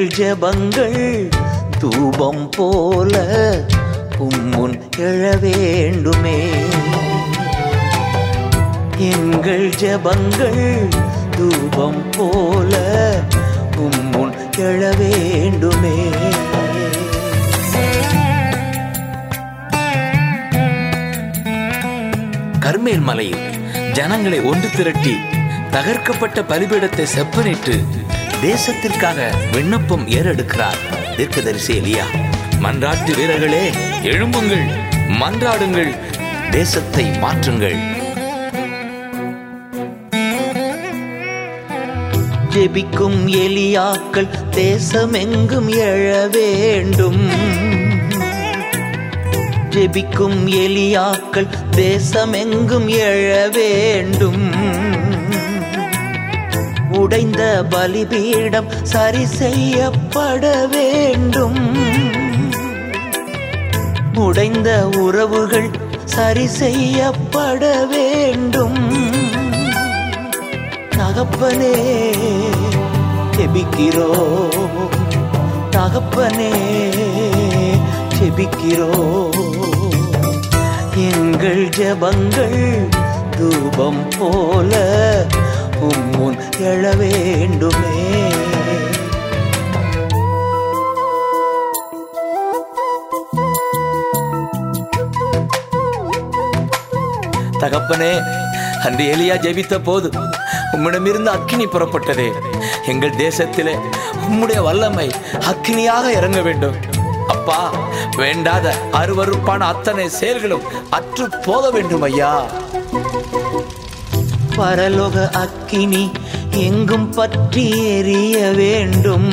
எங்கள் ஜெபங்கள் தூபம் போல உம்முன் எழ வேண்டுமே. எங்கள் ஜெபங்கள் தூபம் போல உம்முன் எழ வேண்டுமே. கர்மேல் மலையில் ஜனங்களை ஒன்று திரட்டி தகர்க்கப்பட்ட பலிபீடத்தை செப்பனிட்டு தேசத்திற்காக விண்ணப்பம் ஏறெடுக்கிறார் தீர்க்கதரிசி எலியா. மன்றாட்டு வீரர்களே, எழும்புங்கள், மன்றாடுங்கள், தேசத்தை மாற்றுங்கள். ஜெபிக்கும் எலியாக்கள் தேசமெங்கும் எழ வேண்டும். ஜெபிக்கும் எலியாக்கள் தேசமெங்கும் எழ வேண்டும். உடைந்த பலிபீடம் சரி செய்யப்பட வேண்டும். உடைந்த உறவுகள் சரி செய்யப்பட வேண்டும். தகப்பனே ஜெபிக்கிறோம், தகப்பனே ஜெபிக்கிறோம். எங்கள் ஜெபங்கள் தூபம் போல உம்முன் எழ வேண்டுமே. தகப்பனே, அன்று எலியா ஜெபித்த போது உம்மிடமிருந்து அக்கினி புறப்பட்டதே. எங்கள் தேசத்திலே உம்முடைய வல்லமை அக்கினியாக இறங்க வேண்டும். அப்பா, வேண்டாத அருவருப்பான அத்தனை செயல்களும் அற்று போக வேண்டும் ஐயா. பரலோக அக்கினி எங்கும் பற்றி எரிய வேண்டும்.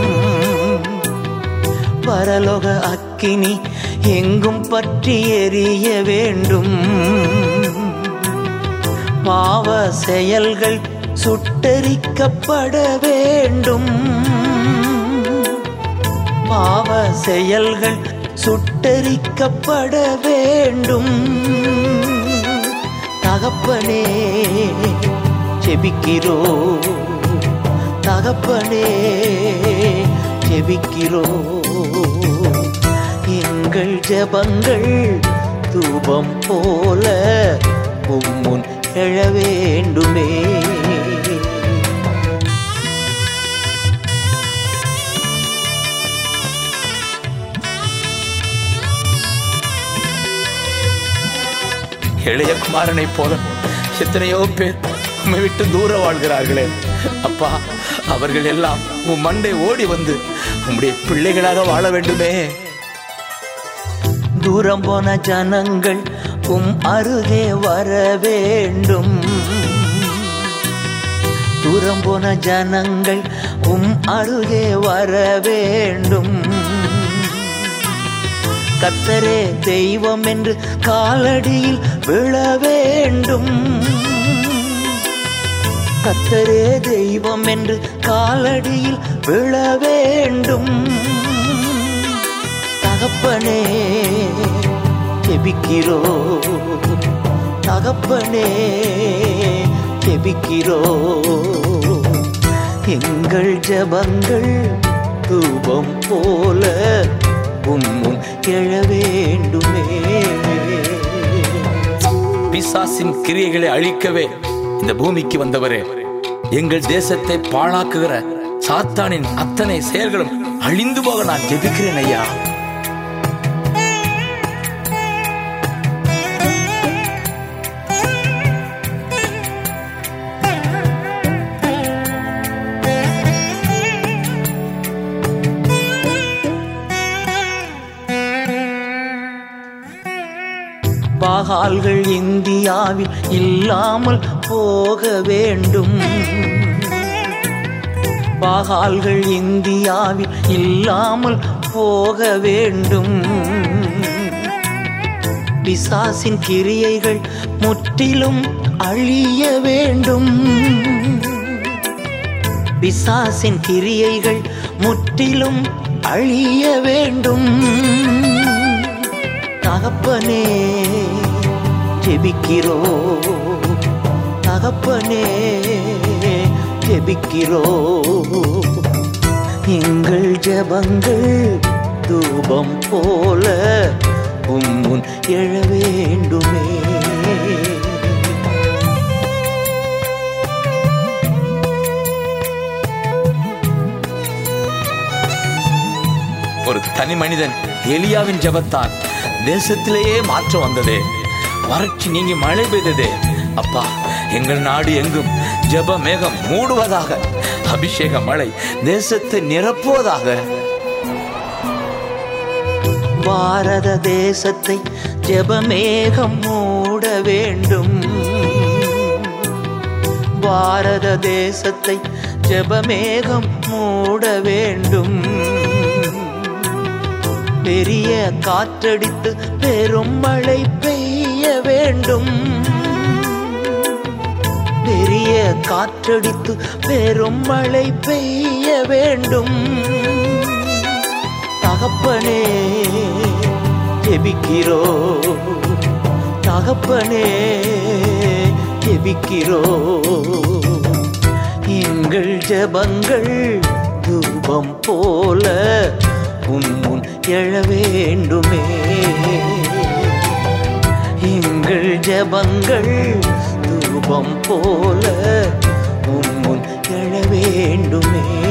பரலோக அக்கினி எங்கும் பற்றி எரிய வேண்டும். பாவ செயல்கள் சுட்டெரிக்கப்பட வேண்டும். பாவ செயல்கள் சுட்டெரிக்கப்பட வேண்டும். தகப்பனே ஜெபிக்கிறோம், தகப்பனே ஜெபிக்கிறோம். எங்கள் ஜெபங்கள் தூபம் போல உம்முன் எழ வேண்டுமே. இளைய குமாரனை போல எத்தனையோ பேர் உம்மை விட்டு தூர வாழ்கிறார்களே அப்பா, அவர்கள் எல்லாம் உம் மண்டை ஓடி வந்து உம்முடைய பிள்ளைகளாக வாழ வேண்டுமே. தூரம் போன ஜனங்கள் உம் அருகே வர வேண்டும். தூரம் போன ஜனங்கள் உம் அருகே வர வேண்டும். கர்த்தரே தெய்வம் என்று காலடியில் விழ வேண்டும். கர்த்தரே தெய்வம் என்று காலடியில் விழ வேண்டும். தகப்பனே ஜெபிக்கிறோம், தகப்பனே ஜெபிக்கிறோம். எங்கள் ஜெபங்கள் தூபம் போல உம்முன் எழ வேண்டுமே. பிசாசின் கிரியைகளை அழிக்கவே இந்த பூமிக்கு வந்தவரே, எங்கள் தேசத்தை பாழாக்குகிற சாத்தானின் அத்தனை செயல்களும் அழிந்து போக நான் ஜெபிக்கிறேன் ஐயா. பாகால்கள் இந்தியாவில் இல்லாமல் போக வேண்டும். பாகால்கள் இந்தியாவில் இல்லாமல் போக வேண்டும். பிசாசின் கிரியைகள் முற்றிலும் அழிய வேண்டும். பிசாசின் கிரியைகள் முற்றிலும் அழிய வேண்டும். தகப்பனே ஜெபிக்கிறோம், தகப்பனே ஜெபிக்கிறோம். எங்கள் ஜெபங்கள் தூபம் போல உம்முன் எழ வேண்டுமே. ஒரு தனி மனிதன் எலியாவின் ஜெபத்தால் தேசத்திலேயே மாற்றம் வந்ததே. வறட்சி நீங்கி மழை பெய்ததே. அப்பா, எங்கள் நாடு எங்கும் ஜெப மேகம் மூடுவதாக, அபிஷேக மழை தேசத்தை நிரப்புவதாக. பாரத தேசத்தை ஜெபமேகம் மூட வேண்டும். பாரத தேசத்தை ஜெபமேகம் மூட வேண்டும். பெரிய காற்றடித்து பெரும் மழை பெய்ய வேண்டும். பெரிய காற்றடித்து பெரும் மழை பெய்ய வேண்டும். தகப்பனே ஜெபிக்கிறோ, தகப்பனே ஜெபிக்கிறோ. எங்கள் ஜெபங்கள் தூபம் போல உம்முன் எழ வேண்டுமே. எங்கள் ஜெபங்கள் தூபம் போல உம்முன் எழ வேண்டுமே.